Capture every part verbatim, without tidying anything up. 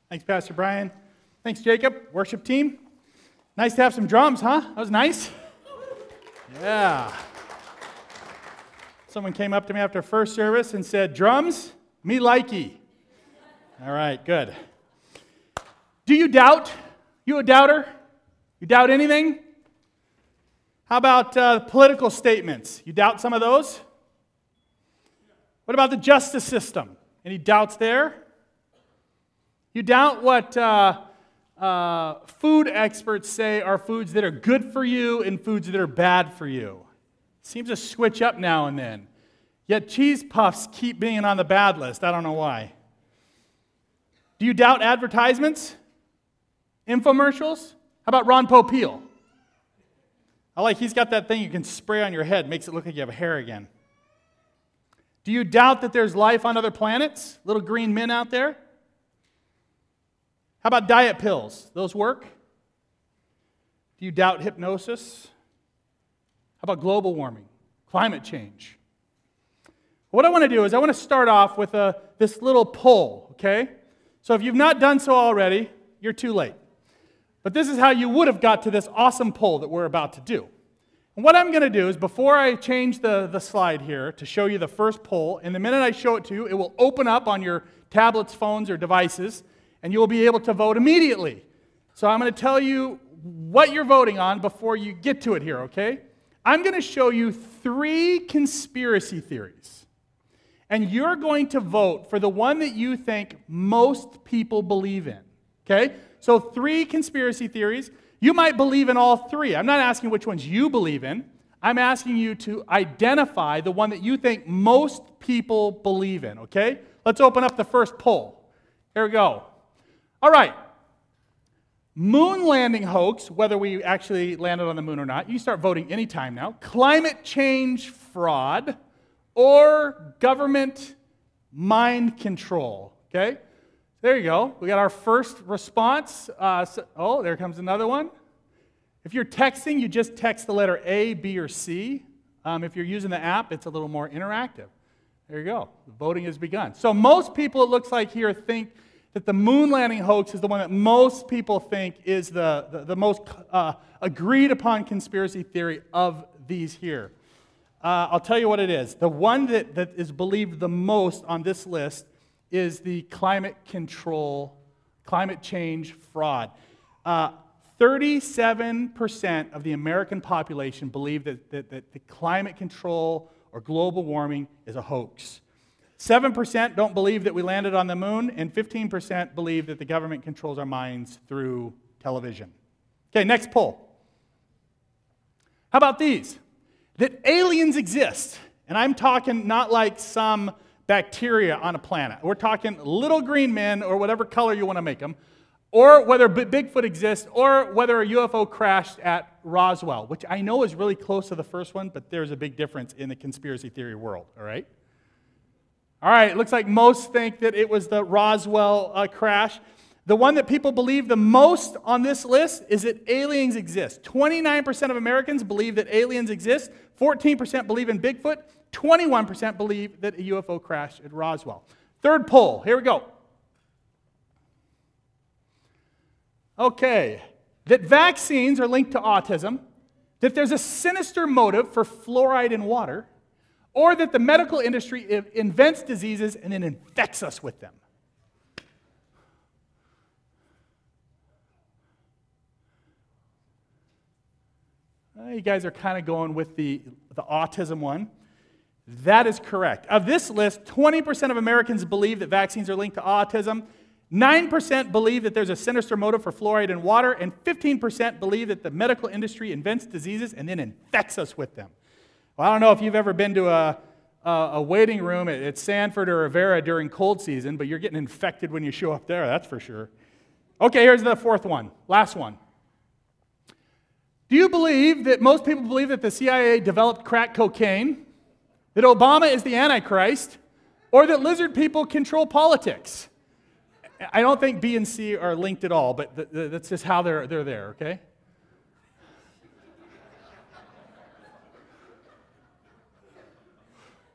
Thanks, Pastor Brian. Thanks, Jacob. Worship team. Nice to have some drums, huh? That was nice. Yeah. Someone came up to me after first service and said, "Drums, me likey." All right, good. Do you doubt? You a doubter? You doubt anything? How about uh, political statements? You doubt some of those? What about the justice system? Any doubts there? You doubt what uh, uh, food experts say are foods that are good for you and foods that are bad for you. Seems to switch up now and then. Yet cheese puffs keep being on the bad list. I don't know why. Do you doubt advertisements? Infomercials? How about Ron Popeil? I like, he's got that thing you can spray on your head, makes it look like you have hair again. Do you doubt that there's life on other planets? Little green men out there? How about diet pills? Those work? Do you doubt hypnosis? How about global warming? Climate change? What I want to do is I want to start off with a, this little poll, okay? So if you've not done so already, you're too late. But this is how you would have got to this awesome poll that we're about to do. And what I'm going to do is before I change the, the slide here to show you the first poll, and the minute I show it to you, it will open up on your tablets, phones, or devices, and you will be able to vote immediately. So I'm going to tell you what you're voting on before you get to it here, okay? I'm going to show you three conspiracy theories. And you're going to vote for the one that you think most people believe in, okay? So three conspiracy theories. You might believe in all three. I'm not asking which ones you believe in. I'm asking you to identify the one that you think most people believe in, okay? Let's open up the first poll. Here we go. All right. Moon landing hoax, whether we actually landed on the moon or not. You start voting anytime now. Climate change fraud or government mind control, okay? There you go. We got our first response. Uh, so, oh, there comes another one. If you're texting, you just text the letter A, B, or C. Um, if you're using the app, it's a little more interactive. There you go. The voting has begun. So most people, it looks like here, think that the moon landing hoax is the one that most people think is the, the, the most uh, agreed upon conspiracy theory of these here. Uh, I'll tell you what it is. The one that, that is believed the most on this list is the climate control, climate change fraud. Uh, thirty-seven percent of the American population believe that, that, that the climate control or global warming is a hoax. seven percent don't believe that we landed on the moon, and fifteen percent believe that the government controls our minds through television. Okay, next poll. How about these? That aliens exist. And I'm talking not like some bacteria on a planet. We're talking little green men, or whatever color you want to make them, or whether Bigfoot exists, or whether a U F O crashed at Roswell, which I know is really close to the first one, but there's a big difference in the conspiracy theory world, all right? All right, it looks like most think that it was the Roswell uh, crash. The one that people believe the most on this list is that aliens exist. twenty-nine percent of Americans believe that aliens exist. fourteen percent believe in Bigfoot. twenty-one percent believe that a U F O crashed at Roswell. Third poll, here we go. Okay, that vaccines are linked to autism, that there's a sinister motive for fluoride in water, or that the medical industry invents diseases and then infects us with them. Uh, you guys are kind of going with the, the autism one. That is correct. Of this list, twenty percent of Americans believe that vaccines are linked to autism, nine percent believe that there's a sinister motive for fluoride in water, and fifteen percent believe that the medical industry invents diseases and then infects us with them. Well, I don't know if you've ever been to a, a, a waiting room at, at Sanford or Rivera during cold season, but you're getting infected when you show up there, that's for sure. Okay, here's the fourth one, last one. Do you believe that most people believe that the C I A developed crack cocaine, that Obama is the Antichrist, or that lizard people control politics? I don't think B and C are linked at all, but th- th- that's just how they're, they're there, okay?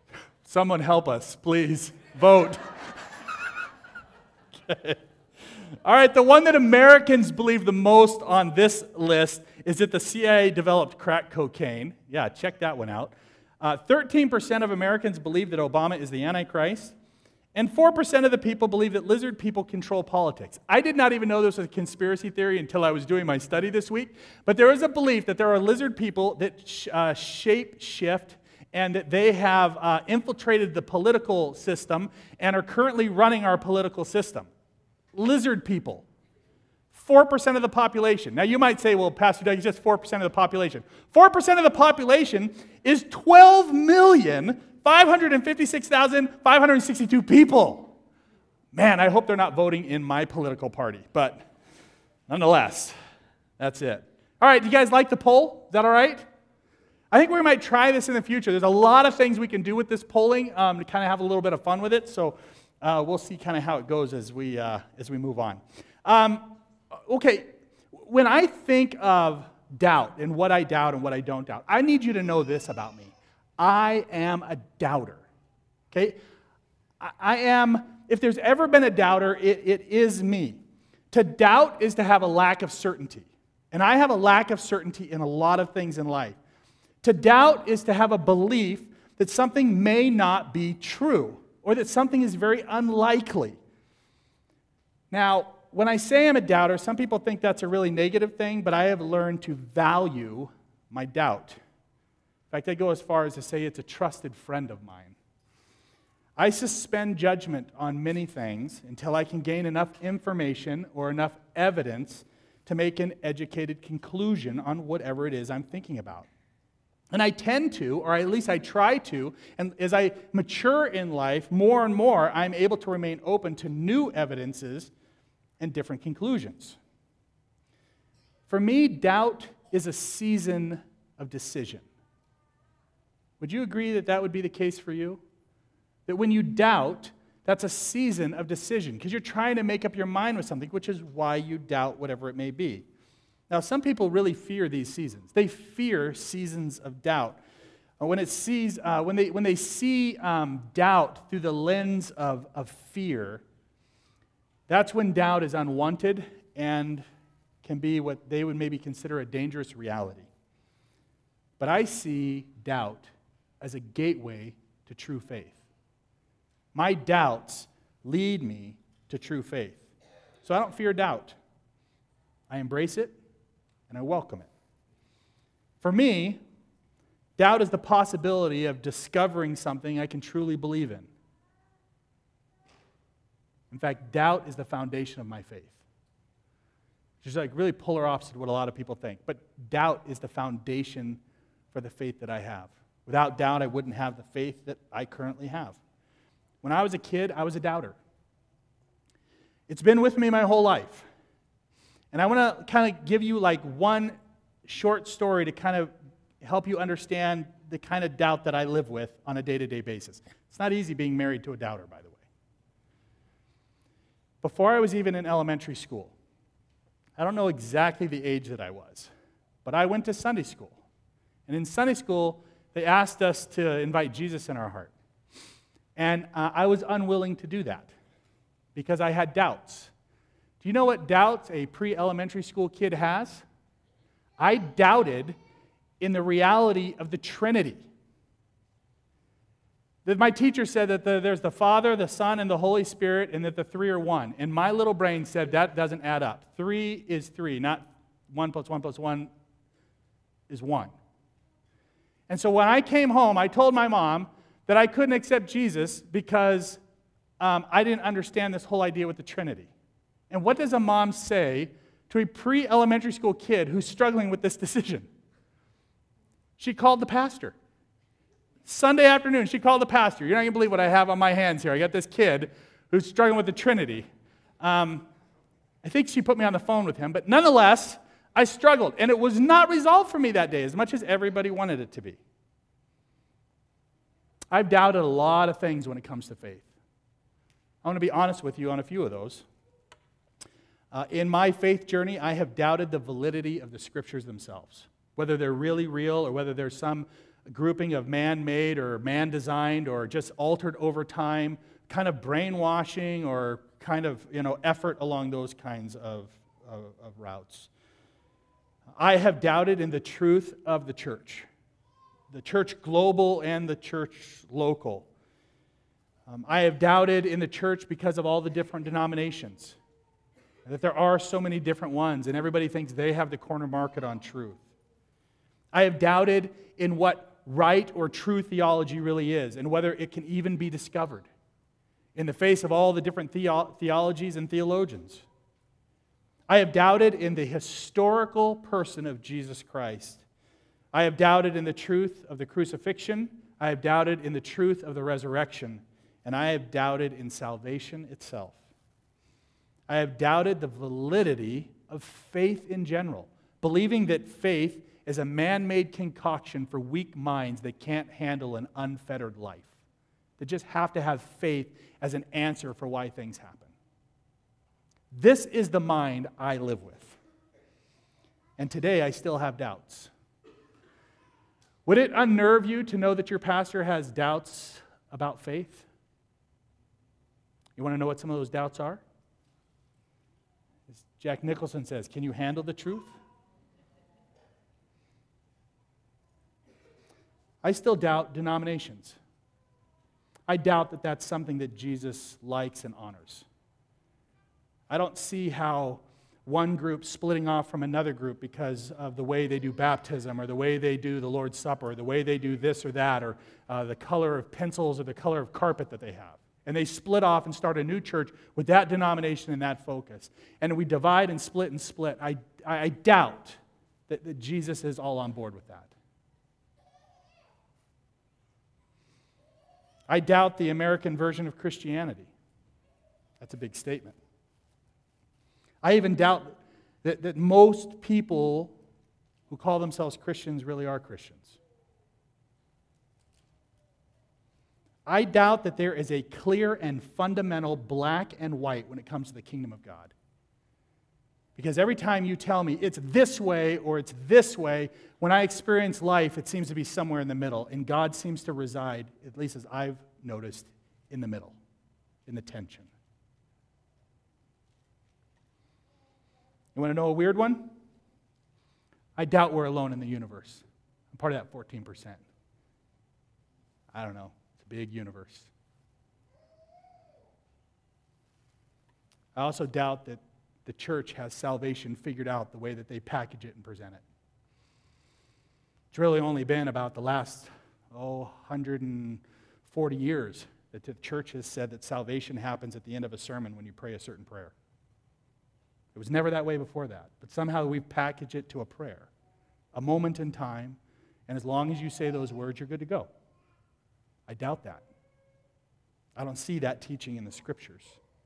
Someone help us, please. Vote. Okay. All right, the one that Americans believe the most on this list is that the C I A developed crack cocaine. Yeah, check that one out. Uh, thirteen percent of Americans believe that Obama is the Antichrist. And four percent of the people believe that lizard people control politics. I did not even know this was a conspiracy theory until I was doing my study this week. But there is a belief that there are lizard people that sh- uh, shape shift and that they have uh, infiltrated the political system and are currently running our political system. Lizard people. four percent of the population. Now you might say, well, Pastor Doug, it's just four percent of the population. four percent of the population is twelve million five hundred fifty-six thousand five hundred sixty-two people. Man, I hope they're not voting in my political party, but nonetheless, that's it. All right, do you guys like the poll? Is that all right? I think we might try this in the future. There's a lot of things we can do with this polling um, to kind of have a little bit of fun with it, so uh, we'll see kind of how it goes as we, uh, as we move on. Um, okay, when I think of doubt and what I doubt and what I don't doubt, I need you to know this about me. I am a doubter, okay? I am, if there's ever been a doubter, it, it is me. To doubt is to have a lack of certainty. And I have a lack of certainty in a lot of things in life. To doubt is to have a belief that something may not be true or that something is very unlikely. Now, when I say I'm a doubter, some people think that's a really negative thing, but I have learned to value my doubt. In fact, I go as far as to say it's a trusted friend of mine. I suspend judgment on many things until I can gain enough information or enough evidence to make an educated conclusion on whatever it is I'm thinking about. And I tend to, or at least I try to, and as I mature in life, more and more, I'm able to remain open to new evidences and different conclusions. For me, doubt is a season of decision. Would you agree that that would be the case for you? That when you doubt, that's a season of decision because you're trying to make up your mind with something, which is why you doubt whatever it may be. Now, some people really fear these seasons. They fear seasons of doubt. When it sees, uh, when they when they see um, doubt through the lens of, of fear, that's when doubt is unwanted and can be what they would maybe consider a dangerous reality. But I see doubt as a gateway to true faith. My doubts lead me to true faith. So I don't fear doubt. I embrace it and I welcome it. For me, doubt is the possibility of discovering something I can truly believe in. In fact, doubt is the foundation of my faith. Which is like really polar opposite of what a lot of people think. But doubt is the foundation for the faith that I have. Without doubt, I wouldn't have the faith that I currently have. When I was a kid, I was a doubter. It's been with me my whole life. And I want to kind of give you like one short story to kind of help you understand the kind of doubt that I live with on a day-to-day basis. It's not easy being married to a doubter, by the way. Before I was even in elementary school, I don't know exactly the age that I was, but I went to Sunday school. And in Sunday school, they asked us to invite Jesus in our heart. And uh, I was unwilling to do that because I had doubts. Do you know what doubts a pre-elementary school kid has? I doubted in the reality of the Trinity. That my teacher said that the, there's the Father, the Son, and the Holy Spirit, and that the three are one. And my little brain said that doesn't add up. Three is three, not one plus one plus one is one. And so when I came home, I told my mom that I couldn't accept Jesus because um, I didn't understand this whole idea with the Trinity. And what does a mom say to a pre-elementary school kid who's struggling with this decision? She called the pastor. Sunday afternoon, she called the pastor. You're not going to believe what I have on my hands here. I got this kid who's struggling with the Trinity. Um, I think she put me on the phone with him, but nonetheless, I struggled, and it was not resolved for me that day as much as everybody wanted it to be. I've doubted a lot of things when it comes to faith. I want to be honest with you on a few of those. Uh, in my faith journey, I have doubted the validity of the Scriptures themselves, whether they're really real or whether there's some grouping of man-made or man-designed or just altered over time, kind of brainwashing or kind of, you know, effort along those kinds of, of, of routes. I have doubted in the truth of the church, the church global and the church local. Um, I have doubted in the church because of all the different denominations, that there are so many different ones, and everybody thinks they have the corner market on truth. I have doubted in what right or true theology really is, and whether it can even be discovered in the face of all the different theo- theologies and theologians. I have doubted in the historical person of Jesus Christ. I have doubted in the truth of the crucifixion. I have doubted in the truth of the resurrection. And I have doubted in salvation itself. I have doubted the validity of faith in general, believing that faith is a man-made concoction for weak minds that can't handle an unfettered life, that just have to have faith as an answer for why things happen. This is the mind I live with. And today I still have doubts. Would it unnerve you to know that your pastor has doubts about faith? You want to know what some of those doubts are? As Jack Nicholson says, can you handle the truth? I still doubt denominations. I doubt that that's something that Jesus likes and honors. I don't see how one group splitting off from another group because of the way they do baptism or the way they do the Lord's Supper or the way they do this or that or uh, the color of pencils or the color of carpet that they have. And they split off and start a new church with that denomination and that focus. And we divide and split and split. I, I doubt that, that Jesus is all on board with that. I doubt the American version of Christianity. That's a big statement. I even doubt that, that most people who call themselves Christians really are Christians. I doubt that there is a clear and fundamental black and white when it comes to the kingdom of God. Because every time you tell me it's this way or it's this way, when I experience life, it seems to be somewhere in the middle. And God seems to reside, at least as I've noticed, in the middle, in the tension. You want to know a weird one? I doubt we're alone in the universe. I'm part of that fourteen percent. I don't know. It's a big universe. I also doubt that the church has salvation figured out the way that they package it and present it. It's really only been about the last, oh, one hundred forty years that the church has said that salvation happens at the end of a sermon when you pray a certain prayer. It was never that way before that, but somehow we've packaged it to a prayer, a moment in time, and as long as you say those words, you're good to go. I doubt that. I don't see that teaching in the Scriptures.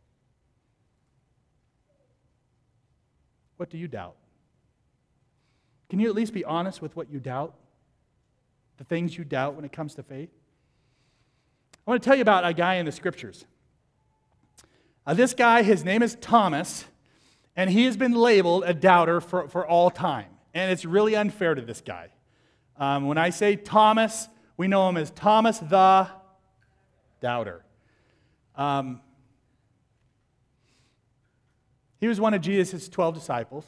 What do you doubt? Can you at least be honest with what you doubt? The things you doubt when it comes to faith? I want to tell you about a guy in the Scriptures. Uh, this guy, his name is Thomas, and he has been labeled a doubter for, for all time. And it's really unfair to this guy. Um, when I say Thomas, we know him as Thomas the Doubter. Um, he was one of Jesus' twelve disciples.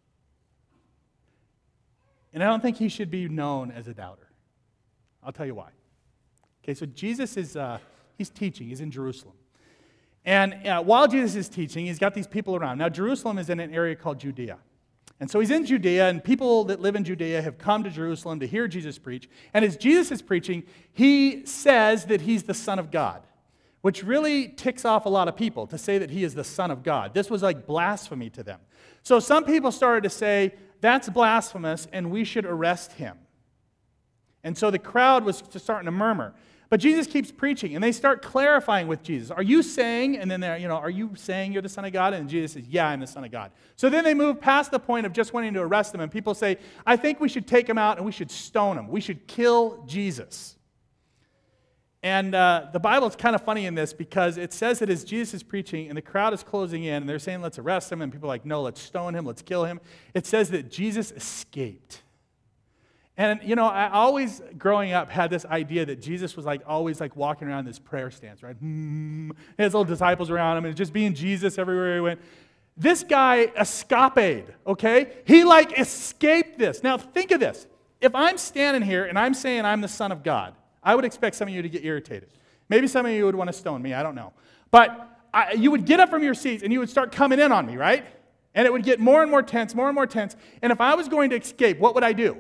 And I don't think he should be known as a doubter. I'll tell you why. Okay, so Jesus is, uh, he's teaching. He's in Jerusalem. And uh, while Jesus is teaching, he's got these people around. Now, Jerusalem is in an area called Judea. And so he's in Judea, and people that live in Judea have come to Jerusalem to hear Jesus preach. And as Jesus is preaching, he says that he's the Son of God, which really ticks off a lot of people to say that he is the Son of God. This was like blasphemy to them. So some people started to say, that's blasphemous, and we should arrest him. And so the crowd was starting to murmur. But Jesus keeps preaching, and they start clarifying with Jesus. Are you saying, and then they're, you know, are you saying you're the Son of God? And Jesus says, yeah, I'm the Son of God. So then they move past the point of just wanting to arrest him, and people say, I think we should take him out and we should stone him. We should kill Jesus. And uh, the Bible's kind of funny in this because it says that as Jesus is preaching and the crowd is closing in, and they're saying, let's arrest him, and people are like, no, let's stone him, let's kill him. It says that Jesus escaped. And, you know, I always, growing up, had this idea that Jesus was like always like walking around this prayer stance, right? Hmm. His little disciples around him and just being Jesus everywhere he went. This guy escaped, okay? He like escaped this. Now think of this. If I'm standing here and I'm saying I'm the Son of God, I would expect some of you to get irritated. Maybe some of you would want to stone me, I don't know. But I, you would get up from your seats and you would start coming in on me, right? And it would get more and more tense, more and more tense. And if I was going to escape, what would I do?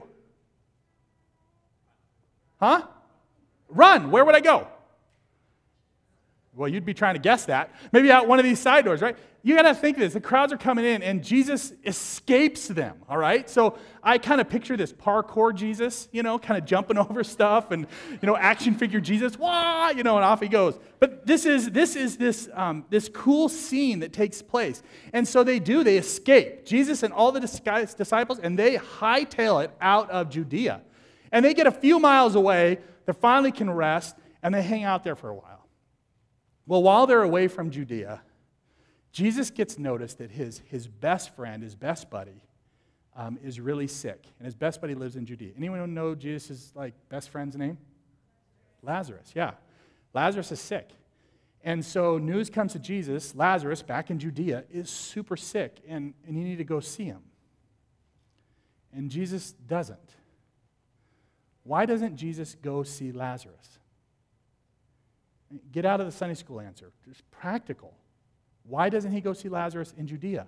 Huh? Run. Where would I go? Well, you'd be trying to guess that. Maybe out one of these side doors, right? You got to think of this. The crowds are coming in, and Jesus escapes them, all right? So I kind of picture this parkour Jesus, you know, kind of jumping over stuff and, you know, action figure Jesus, wah, you know, and off he goes. But this is this is this um, this cool scene that takes place. And so they do. They escape. Jesus and all the disciples, and they hightail it out of Judea. And they get a few miles away. They finally can rest, and they hang out there for a while. Well, while they're away from Judea, Jesus gets noticed that his, his best friend, his best buddy, um, is really sick. And his best buddy lives in Judea. Anyone know Jesus' like best friend's name? Lazarus, yeah. Lazarus is sick. And so news comes to Jesus, Lazarus, back in Judea, is super sick, and, and you need to go see him. And Jesus doesn't. Why doesn't Jesus go see Lazarus? Get out of the Sunday school answer. Just practical. Why doesn't he go see Lazarus in Judea?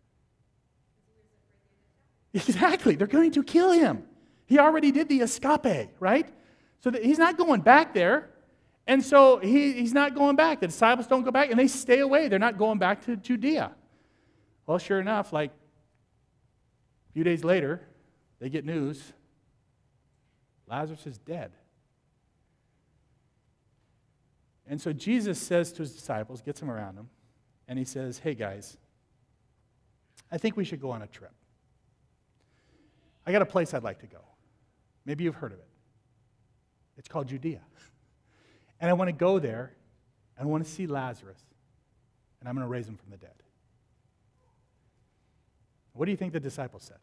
Exactly. They're going to kill him. He already did the escape, right? So that he's not going back there. And so he, he's not going back. The disciples don't go back, and they stay away. They're not going back to Judea. Well, sure enough, like a few days later, they get news. Lazarus is dead. And so Jesus says to his disciples, gets them around him, and he says, hey guys, I think we should go on a trip. I got a place I'd like to go. Maybe you've heard of it. It's called Judea. And I want to go there, and I want to see Lazarus, and I'm going to raise him from the dead. What do you think the disciples said?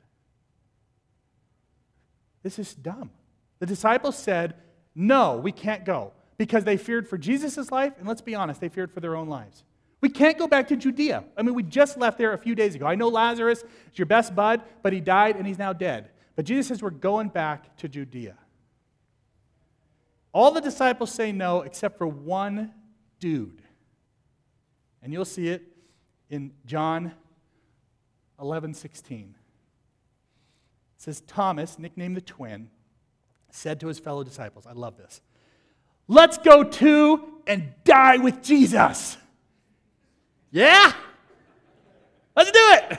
This is dumb. The disciples said, no, we can't go. Because they feared for Jesus' life, and let's be honest, they feared for their own lives. We can't go back to Judea. I mean, we just left there a few days ago. I know Lazarus is your best bud, but he died and he's now dead. But Jesus says we're going back to Judea. All the disciples say no except for one dude. And you'll see it in John eleven sixteen. It says, Thomas, nicknamed the twin, said to his fellow disciples, I love this, let's go to and die with Jesus. Yeah? Let's do it.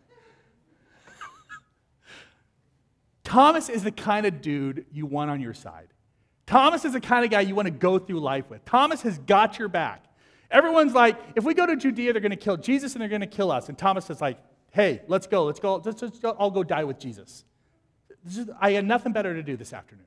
Thomas is the kind of dude you want on your side. Thomas is the kind of guy you want to go through life with. Thomas has got your back. Everyone's like, if we go to Judea, they're going to kill Jesus and they're going to kill us. And Thomas is like, hey, let's go. Let's go. Let's just go. I'll go die with Jesus. This is, I had nothing better to do this afternoon.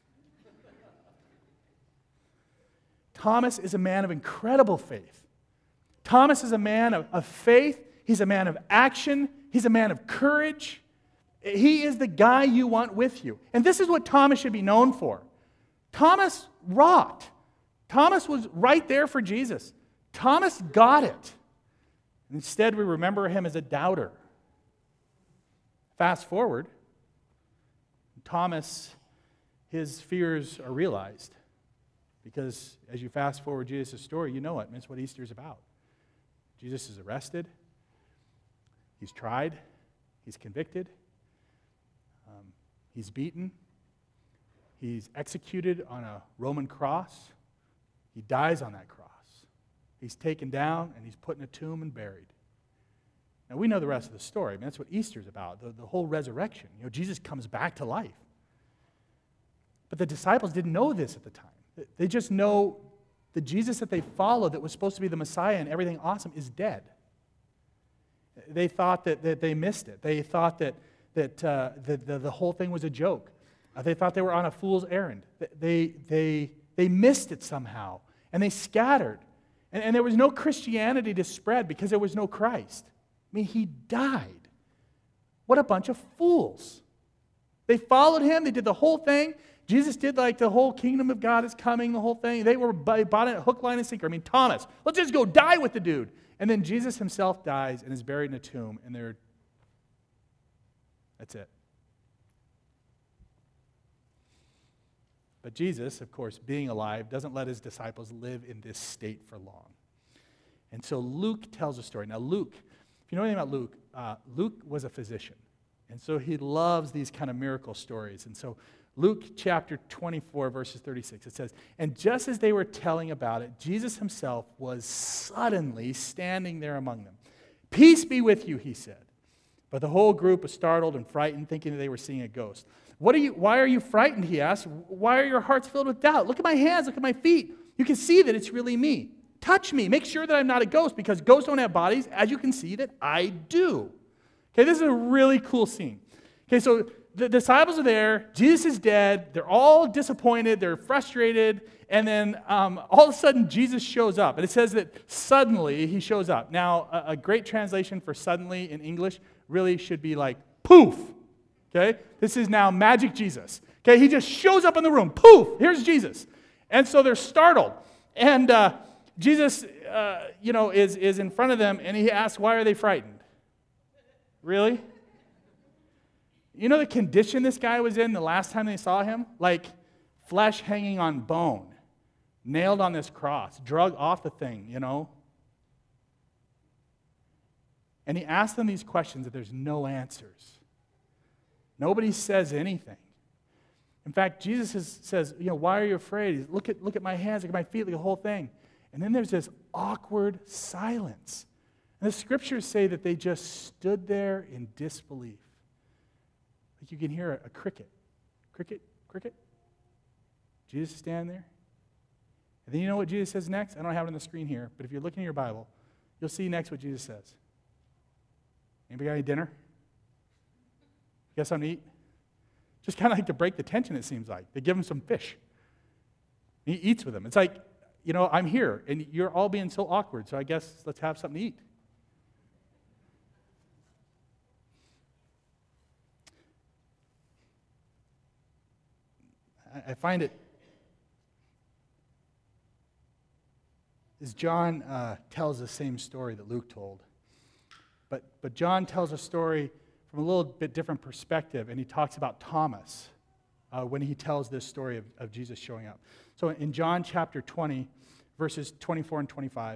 Thomas is a man of incredible faith. Thomas is a man of, of faith. He's a man of action. He's a man of courage. He is the guy you want with you. And this is what Thomas should be known for. Thomas rocked. Thomas was right there for Jesus. Thomas got it. Instead, we remember him as a doubter. Fast forward, Thomas, his fears are realized. Because as you fast forward Jesus' story, you know it. That's what Easter is about. Jesus is arrested. He's tried. He's convicted. Um, he's beaten. He's executed on a Roman cross. He dies on that cross. He's taken down and he's put in a tomb and buried. Now we know the rest of the story. I mean, that's what Easter's about, the, the whole resurrection. You know, Jesus comes back to life. But the disciples didn't know this at the time. They just know the Jesus that they followed that was supposed to be the Messiah and everything awesome is dead. They thought that, that they missed it. They thought that, that uh, the, the, the whole thing was a joke. Uh, they thought they were on a fool's errand. They, they, they missed it somehow, and they scattered. And, and there was no Christianity to spread because there was no Christ. I mean, he died. What a bunch of fools. They followed him. They did the whole thing. Jesus did like the whole kingdom of God is coming, the whole thing. They were bought it hook, line, and sinker. I mean, Thomas, let's just go die with the dude. And then Jesus himself dies and is buried in a tomb, and they're, that's it. But Jesus, of course, being alive, doesn't let his disciples live in this state for long. And so Luke tells a story. Now, Luke, if you know anything about Luke, uh, Luke was a physician. And so he loves these kind of miracle stories. And so Luke chapter twenty-four, verses thirty-six, it says, "And just as they were telling about it, Jesus himself was suddenly standing there among them. 'Peace be with you,' he said. But the whole group was startled and frightened, thinking that they were seeing a ghost. What are you? Why are you frightened?" he asked. "Why are your hearts filled with doubt? Look at my hands, look at my feet. You can see that it's really me. Touch me. Make sure that I'm not a ghost, because ghosts don't have bodies, as you can see that I do." Okay, this is a really cool scene. Okay, so the disciples are there. Jesus is dead. They're all disappointed. They're frustrated. And then um, all of a sudden, Jesus shows up. And it says that suddenly he shows up. Now, a, a great translation for suddenly in English really should be like poof. Okay, this is now magic Jesus. Okay, he just shows up in the room. Poof, here's Jesus. And so they're startled. And uh, Jesus, uh, you know, is, is in front of them, and he asks, why are they frightened? Really? You know the condition this guy was in the last time they saw him? Like flesh hanging on bone, nailed on this cross, drug off the thing, you know? And he asks them these questions that there's no answers. Nobody says anything. In fact, Jesus is, says, you know, why are you afraid? Look at, look at my hands, look at my feet, look at the whole thing. And then there's this awkward silence. And the scriptures say that they just stood there in disbelief. Like you can hear a, a cricket. Cricket, cricket. Jesus stand there. And then you know what Jesus says next? I don't have it on the screen here, but if you're looking at your Bible, you'll see next what Jesus says. Anybody got any dinner? You got something to eat? Just kind of like to break the tension, it seems like. They give him some fish. He eats with them. It's like, you know, I'm here, and you're all being so awkward, so I guess let's have something to eat. I find it, as John uh, tells the same story that Luke told, but, but John tells a story from a little bit different perspective, and he talks about Thomas uh, when he tells this story of, of Jesus showing up. So in John chapter twenty, verses twenty-four and twenty-five,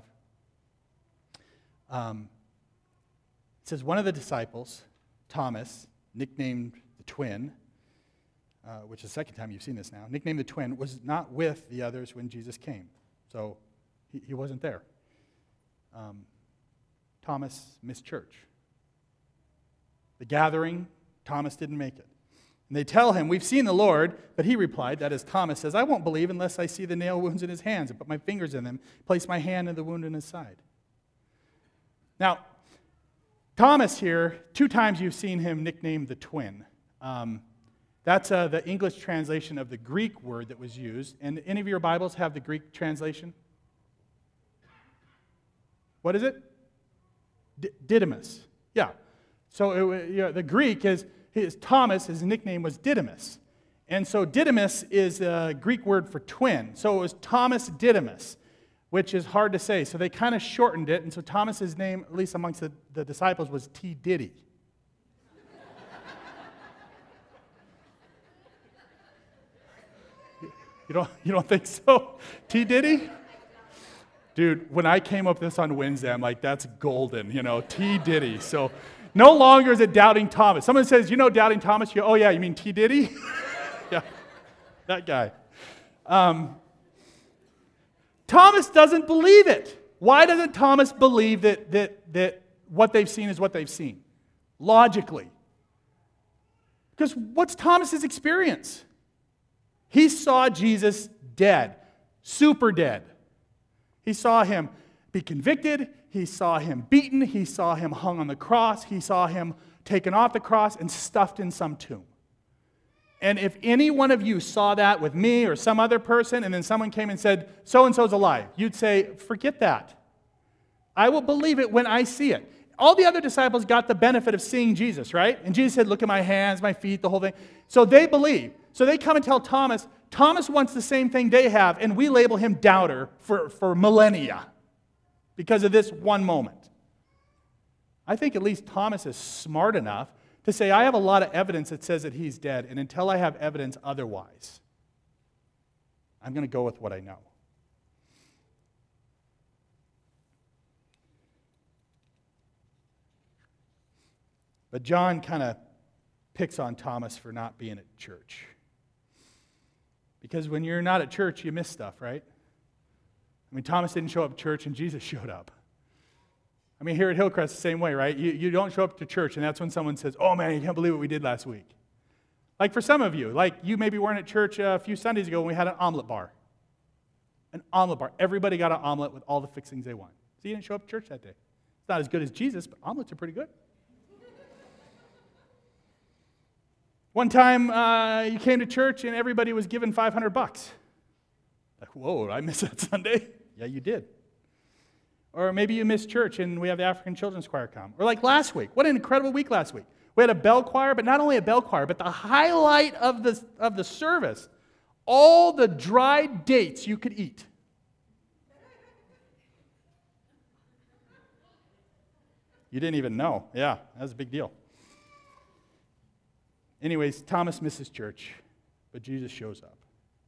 um, it says, one of the disciples, Thomas, nicknamed the twin, uh, which is the second time you've seen this now, nicknamed the twin, was not with the others when Jesus came. So he, he wasn't there. Um, Thomas missed church. The gathering, Thomas didn't make it. And they tell him, we've seen the Lord, but he replied, that is, Thomas says, I won't believe unless I see the nail wounds in his hands and put my fingers in them, place my hand in the wound in his side. Now, Thomas here, two times you've seen him nicknamed the twin. Um, that's uh, the English translation of the Greek word that was used. And any of your Bibles have the Greek translation? What is it? D- Didymus. Yeah. So it, you know, the Greek is, his Thomas, his nickname was Didymus. And so Didymus is a Greek word for twin. So it was Thomas Didymus, which is hard to say. So they kind of shortened it. And so Thomas's name, at least amongst the, the disciples, was T. Diddy. You don't, you don't think so? T. Diddy? Dude, when I came up with this on Wednesday, I'm like, that's golden, you know, T. Diddy. So no longer is it Doubting Thomas. Someone says, you know Doubting Thomas? You go, oh, yeah, you mean T. Diddy? Yeah, that guy. Um, Thomas doesn't believe it. Why doesn't Thomas believe that, that, that what they've seen is what they've seen? Logically. Because what's Thomas's experience? He saw Jesus dead, super dead. He saw him be convicted. He saw him beaten. He saw him hung on the cross. He saw him taken off the cross and stuffed in some tomb. And if any one of you saw that with me or some other person, and then someone came and said, so-and-so's alive, you'd say, forget that. I will believe it when I see it. all the other disciples got the benefit of seeing Jesus, right? And Jesus said, look at my hands, my feet, the whole thing. So they believe. So they come and tell Thomas. Thomas wants the same thing they have, and we label him doubter for, for millennia because of this one moment. I think at least Thomas is smart enough to say, I have a lot of evidence that says that he's dead, and until I have evidence otherwise, I'm going to go with what I know. But John kind of picks on Thomas for not being at church. Because when you're not at church, you miss stuff, right? I mean, Thomas didn't show up at church and Jesus showed up. I mean, here at Hillcrest, the same way, right? You, you don't show up to church, and that's when someone says, oh, man, you can't believe what we did last week. Like for some of you, like you maybe weren't at church a few Sundays ago when we had an omelet bar. An omelet bar. Everybody got an omelet with all the fixings they want. So you didn't show up to church that day. It's not as good as Jesus, but omelets are pretty good. One time uh, you came to church and everybody was given five hundred bucks. Like, whoa, I missed that Sunday? Yeah, you did. Or maybe you missed church and we have the African Children's Choir come. Or like last week. What an incredible week last week. We had a bell choir, but not only a bell choir, but the highlight of the, of the service, all the dried dates you could eat. You didn't even know. Yeah, that was a big deal. Anyways, Thomas misses church, but Jesus shows up.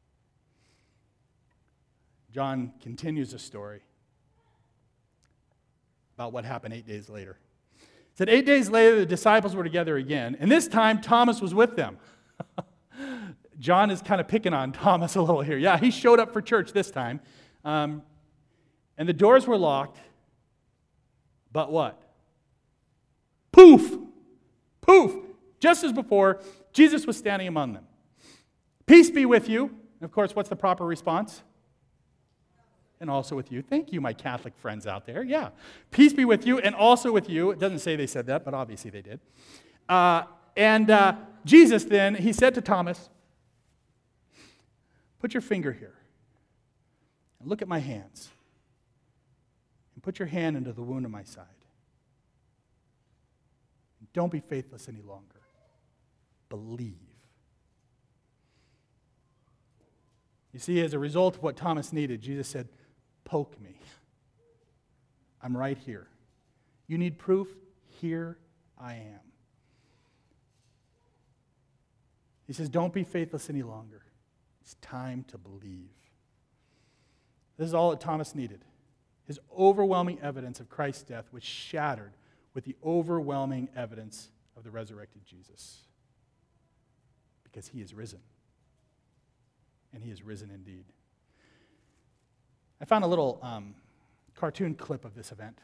John continues the story about what happened eight days later. It said, eight days later, the disciples were together again, and this time Thomas was with them. John is kind of picking on Thomas a little here. Yeah, he showed up for church this time. Um, and the doors were locked, but what? Poof! Poof! Just as before, Jesus was standing among them. Peace be with you. And of course, what's the proper response? And also with you. Thank you, my Catholic friends out there. Yeah. Peace be with you and also with you. It doesn't say they said that, but obviously they did. Uh, and uh, Jesus then, he said to Thomas, put your finger here and look at my hands and put your hand into the wound on my side. Don't be faithless any longer. Believe. You see, as a result of what Thomas needed, Jesus said, poke me. I'm right here. You need proof? Here I am. He says, don't be faithless any longer. It's time to believe. This is all that Thomas needed. His overwhelming evidence of Christ's death was shattered with the overwhelming evidence of the resurrected Jesus. Because he is risen. And he is risen indeed. I found a little um, cartoon clip of this event.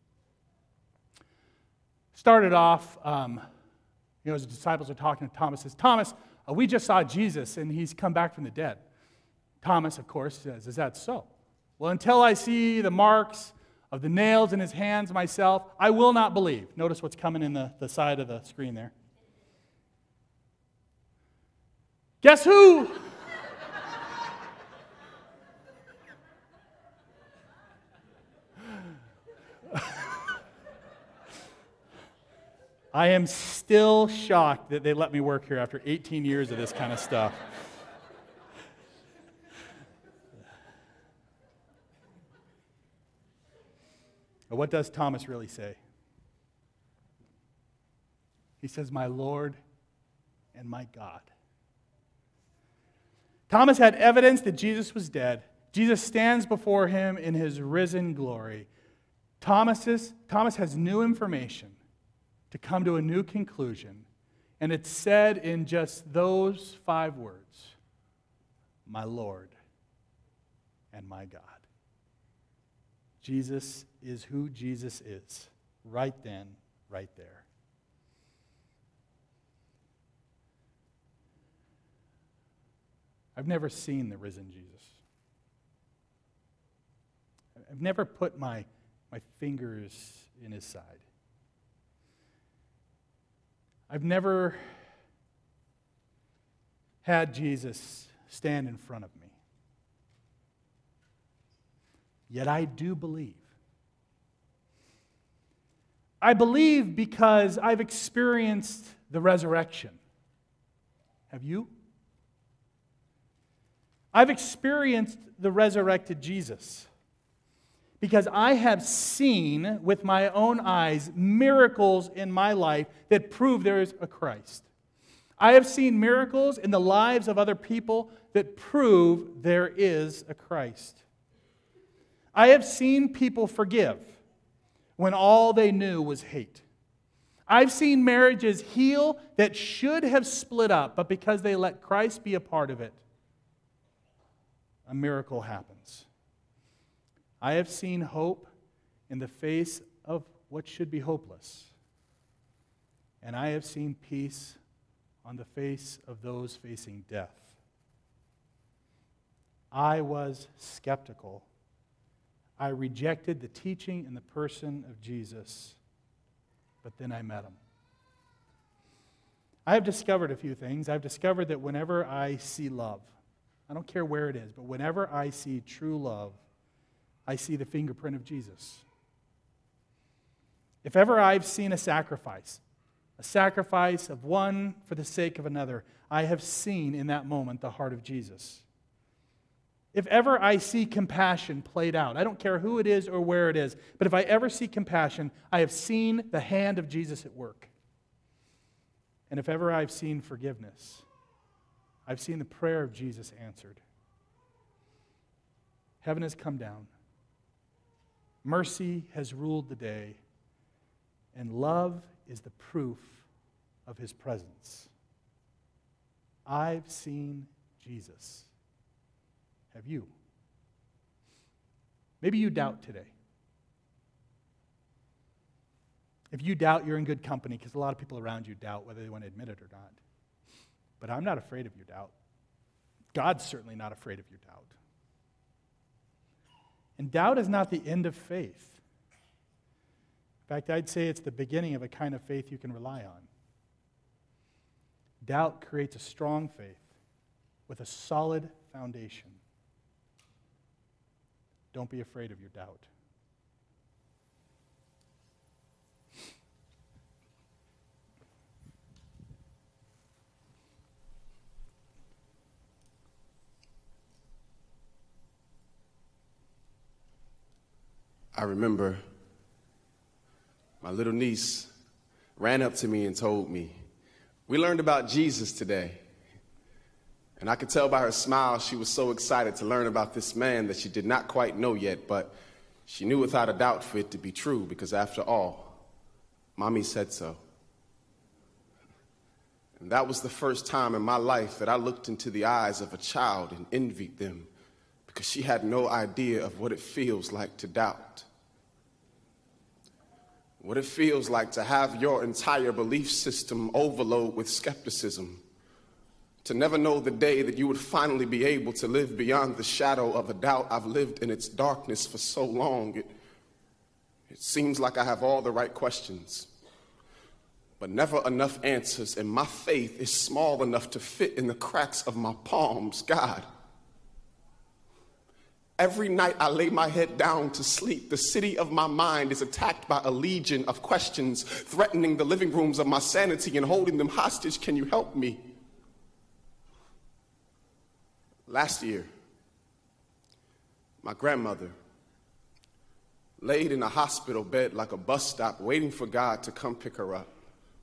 Started off, um, you know, as the disciples are talking to Thomas, says, Thomas, uh, we just saw Jesus and he's come back from the dead. Thomas, of course, says, is that so? Well, until I see the marks of the nails in his hands myself, I will not believe. Notice what's coming in the, the side of the screen there. Guess who? I am still shocked that they let me work here after eighteen years of this kind of stuff. But what does Thomas really say? He says, my Lord and my God. Thomas had evidence that Jesus was dead. Jesus stands before him in his risen glory. Thomas, is, Thomas has new information to come to a new conclusion. And it's said in just those five words, my Lord and my God. Jesus is who Jesus is, right then, right there. I've never seen the risen Jesus. I've never put my, my fingers in his side. I've never had Jesus stand in front of me. Yet I do believe. I believe because I've experienced the resurrection. Have you? I've experienced the resurrected Jesus because I have seen with my own eyes miracles in my life that prove there is a Christ. I have seen miracles in the lives of other people that prove there is a Christ. I have seen people forgive when all they knew was hate. I've seen marriages heal that should have split up, but because they let Christ be a part of it, a miracle happens. I have seen hope in the face of what should be hopeless. And I have seen peace on the face of those facing death. I was skeptical. I rejected the teaching and the person of Jesus, but then I met him. I have discovered a few things. I've discovered that whenever I see love, I don't care where it is, but whenever I see true love, I see the fingerprint of Jesus. If ever I've seen a sacrifice, a sacrifice of one for the sake of another, I have seen in that moment the heart of Jesus. If ever I see compassion played out, I don't care who it is or where it is, but if I ever see compassion, I have seen the hand of Jesus at work. And if ever I've seen forgiveness, I've seen the prayer of Jesus answered. Heaven has come down. Mercy has ruled the day. And love is the proof of his presence. I've seen Jesus. Have you? Maybe you doubt today. If you doubt, you're in good company because a lot of people around you doubt whether they want to admit it or not. But I'm not afraid of your doubt. God's certainly not afraid of your doubt. And doubt is not the end of faith. In fact, I'd say it's the beginning of a kind of faith you can rely on. Doubt creates a strong faith with a solid foundation. Don't be afraid of your doubt. I remember my little niece ran up to me and told me, "We learned about Jesus today." And I could tell by her smile she was so excited to learn about this man that she did not quite know yet, but she knew without a doubt for it to be true because after all, Mommy said so. And that was the first time in my life that I looked into the eyes of a child and envied them because she had no idea of what it feels like to doubt. What it feels like to have your entire belief system overload with skepticism. To never know the day that you would finally be able to live beyond the shadow of a doubt. I've lived in its darkness for so long. It, it seems like I have all the right questions, but never enough answers, and my faith is small enough to fit in the cracks of my palms. God, every night I lay my head down to sleep, the city of my mind is attacked by a legion of questions, threatening the living rooms of my sanity and holding them hostage. Can you help me? Last year, my grandmother laid in a hospital bed like a bus stop, waiting for God to come pick her up.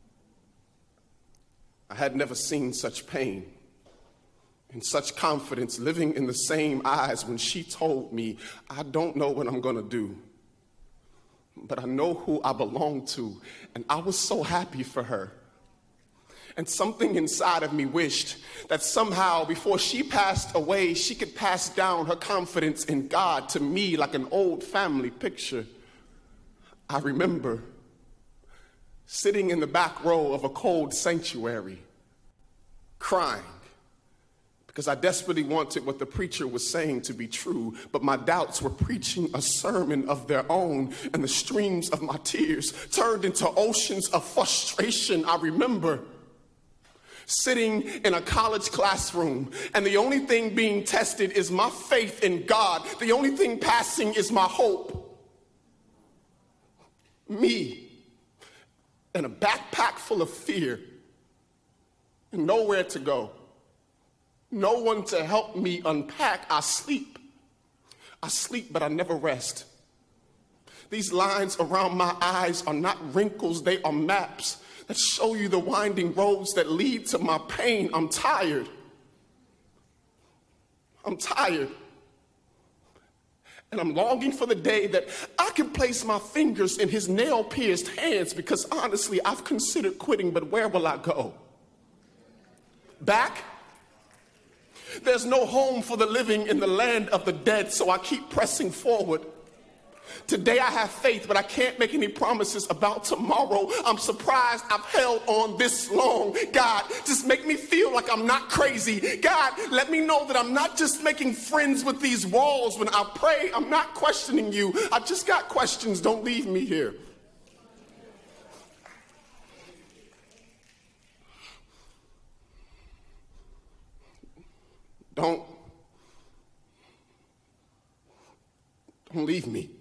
I had never seen such pain and such confidence living in the same eyes when she told me, "I don't know what I'm going to do, but I know who I belong to." And I was so happy for her. And something inside of me wished that somehow before she passed away, she could pass down her confidence in God to me like an old family picture. I remember sitting in the back row of a cold sanctuary, crying, because I desperately wanted what the preacher was saying to be true, but my doubts were preaching a sermon of their own, and the streams of my tears turned into oceans of frustration. I remember sitting in a college classroom, and the only thing being tested is my faith in God. The only thing passing is my hope. Me, and a backpack full of fear and nowhere to go. No one to help me unpack. I sleep. I sleep, but I never rest. These lines around my eyes are not wrinkles, they are maps that show you the winding roads that lead to my pain. I'm tired. I'm tired. And I'm longing for the day that I can place my fingers in his nail-pierced hands, because honestly, I've considered quitting, but where will I go? Back? There's no home for the living in the land of the dead, so I keep pressing forward. Today I have faith, but I can't make any promises about tomorrow. I'm surprised I've held on this long. God, just make me feel like I'm not crazy. God, let me know that I'm not just making friends with these walls. When I pray, I'm not questioning you. I've just got questions. Don't leave me here. Don't, don't leave me.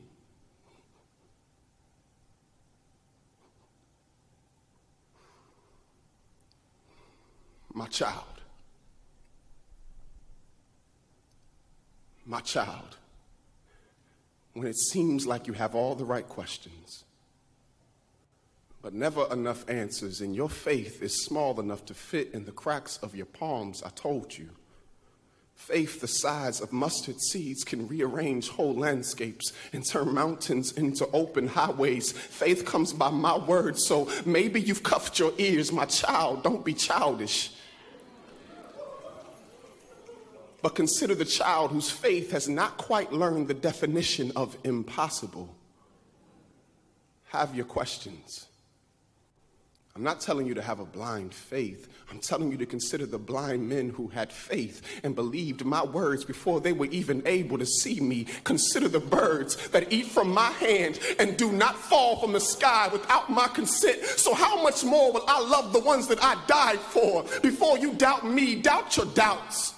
My child, my child, when it seems like you have all the right questions, but never enough answers, and your faith is small enough to fit in the cracks of your palms, I told you, faith the size of mustard seeds can rearrange whole landscapes and turn mountains into open highways. Faith comes by my word, so maybe you've cuffed your ears. My child, don't be childish. But consider the child whose faith has not quite learned the definition of impossible. Have your questions. I'm not telling you to have a blind faith. I'm telling you to consider the blind men who had faith and believed my words before they were even able to see me. Consider the birds that eat from my hand and do not fall from the sky without my consent. So how much more will I love the ones that I died for? Before you doubt me, doubt your doubts.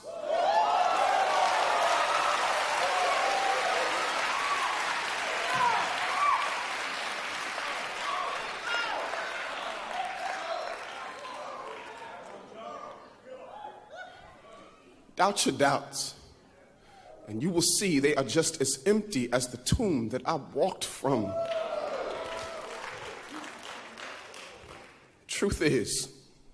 Doubt your doubts, and you will see they are just as empty as the tomb that I walked from. Truth is,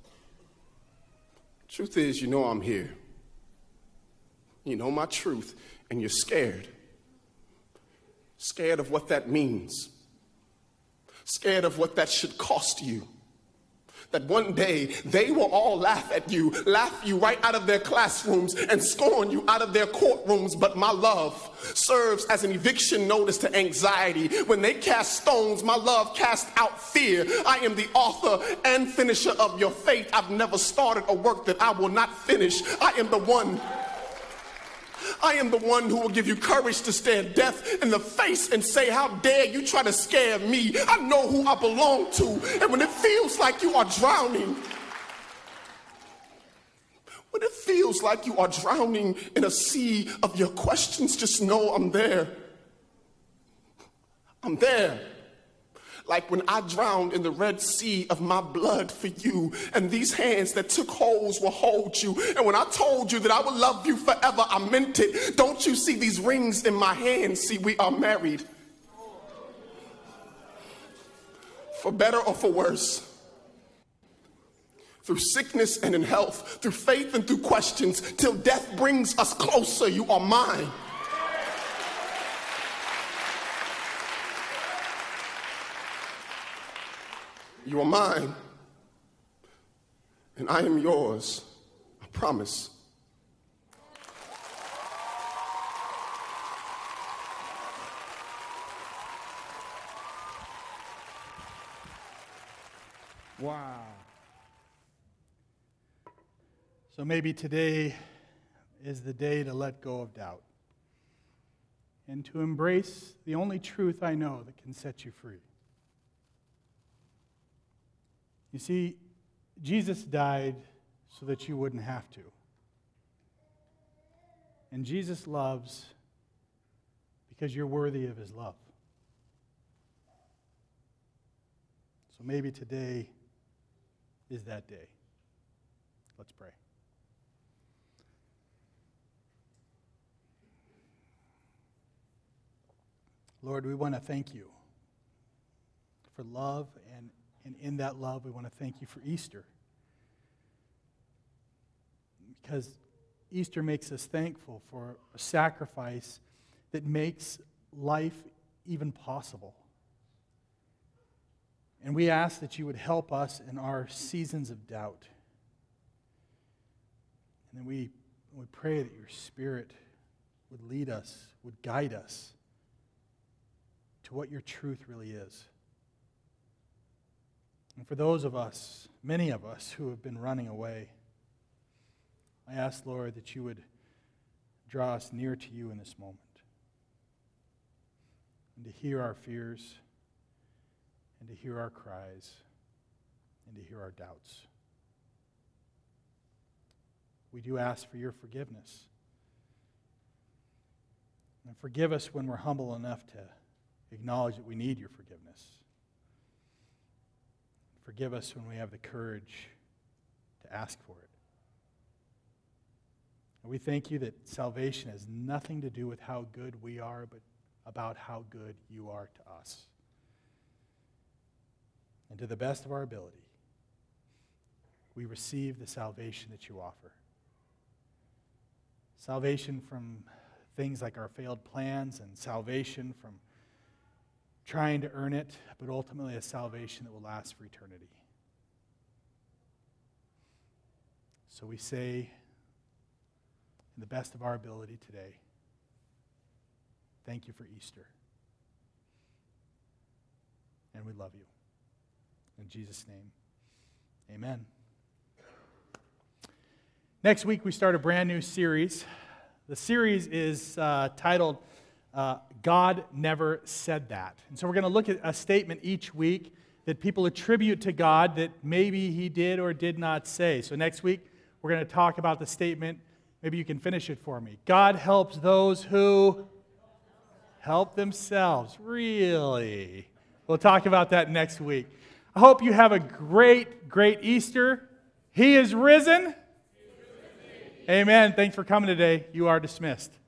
truth is, you know I'm here. You know my truth, and you're scared. Scared of what that means. Scared of what that should cost you. That one day they will all laugh at you, laugh you right out of their classrooms and scorn you out of their courtrooms. But my love serves as an eviction notice to anxiety. When they cast stones, my love casts out fear. I am the author and finisher of your faith. I've never started a work that I will not finish. I am the one I am the one who will give you courage to stare death in the face and say, how dare you try to scare me? I know who I belong to. And when it feels like you are drowning, when it feels like you are drowning in a sea of your questions, just know I'm there. I'm there. Like when I drowned in the Red Sea of my blood for you, and these hands that took holes will hold you. And when I told you that I would love you forever, I meant it. Don't you see these rings in my hands? See, we are married. For better or for worse. Through sickness and in health, through faith and through questions, till death brings us closer, you are mine. You are mine, and I am yours, I promise. Wow. So maybe today is the day to let go of doubt and to embrace the only truth I know that can set you free. You see, Jesus died so that you wouldn't have to. And Jesus loves because you're worthy of his love. So maybe today is that day. Let's pray. Lord, we want to thank you for love, and, and in that love, we want to thank you for Easter. Because Easter makes us thankful for a sacrifice that makes life even possible. And we ask that you would help us in our seasons of doubt. And then we, we pray that your Spirit would lead us, would guide us to what your truth really is. And for those of us, many of us who have been running away, I ask, Lord, that you would draw us near to you in this moment and to hear our fears and to hear our cries and to hear our doubts. We do ask for your forgiveness. And forgive us when we're humble enough to acknowledge that we need your forgiveness. Forgive us when we have the courage to ask for it. And we thank you that salvation has nothing to do with how good we are, but about how good you are to us. And to the best of our ability, we receive the salvation that you offer. Salvation from things like our failed plans, and salvation from trying to earn it, but ultimately a salvation that will last for eternity. So we say, in the best of our ability today, thank you for Easter. And we love you. In Jesus' name, amen. Next week, we start a brand new series. The series is uh, titled, uh, God Never Said That. And so we're going to look at a statement each week that people attribute to God that maybe he did or did not say. So next week, we're going to talk about the statement. Maybe you can finish it for me. God helps those who help themselves. Really? We'll talk about that next week. I hope you have a great, great Easter. He is risen. Amen. Thanks for coming today. You are dismissed.